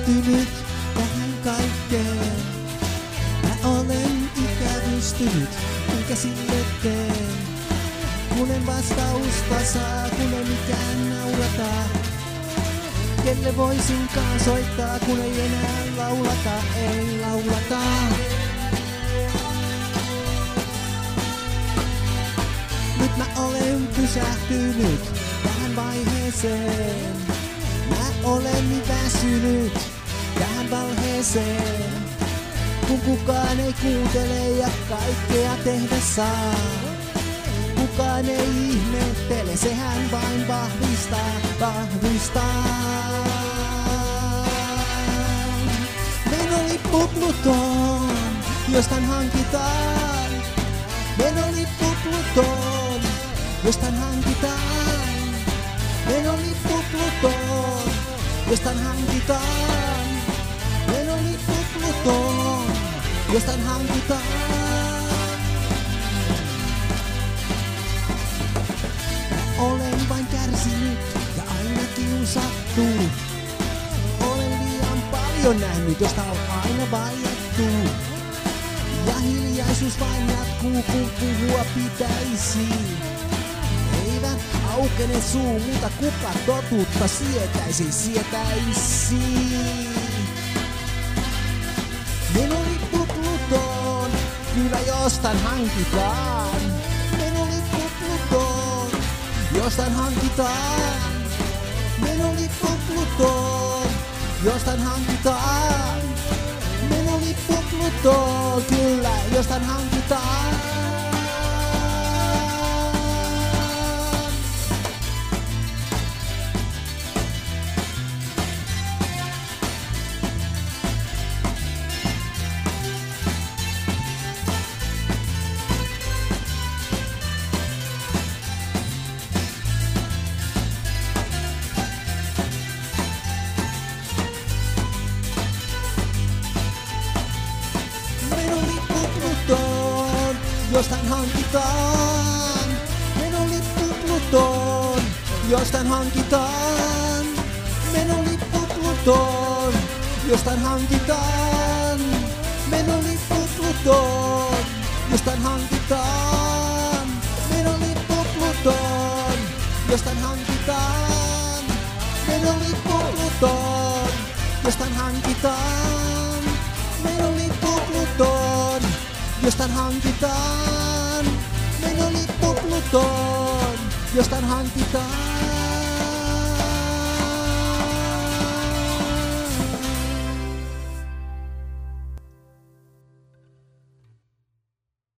pystynyt tähän kaikkeen. Mä olen ikävystynyt, minkä sille teen. Kun en vastausta saa, kun ei mikään naurata. Kelle voisinkaan soittaa, kun ei enää laulata, ei laulata. Nyt mä olen pysähtynyt tähän vaiheeseen. Mä olen niin väsynyt tähän valheeseen. Kun kukaan ei kuuntele ja kaikkea tehdä saa. Kukaan ei ihmettele, sehän vain vahvistaa, vahvistaa. Menolippu Plutoon, jostain hankitaan. Menolippu Plutoon, jostain hankitaan. Menolippu Plutoon, jostain hankitaan. Menolippu Plutoon, jostain hankitaan. Olen vain kärsinyt ja aina kiusattu. Olen liian paljon nähnyt, josta on aina vaiettu. Ja hiljaisuus vain jatkuu, kun puhua pitäisi. Eivät aukene suu, mutta kuka totuutta sietäisi, sietäisi. Menolippu Plutoon, kyllä jostain hankitaan. Menolippu Plutoon, jostain hankitaan. Menolippu Plutoon, jostain hankitaan. Menolippu Plutoon, kyllä jostain hankitaan. Jostain hankitaan. Menolippu Plutoon, jostain hankitaan. Menolippu Plutoon, jostain hankitaan. Menolippu Plutoon, jostain hankitaan. Menolippu Plutoon, jostain hankitaan. Menolippu Plutoon, jostain hankitaan. Menolippu Plutoon, jostain hankitaan. Menolippu Plutoon, jostain hankitaan.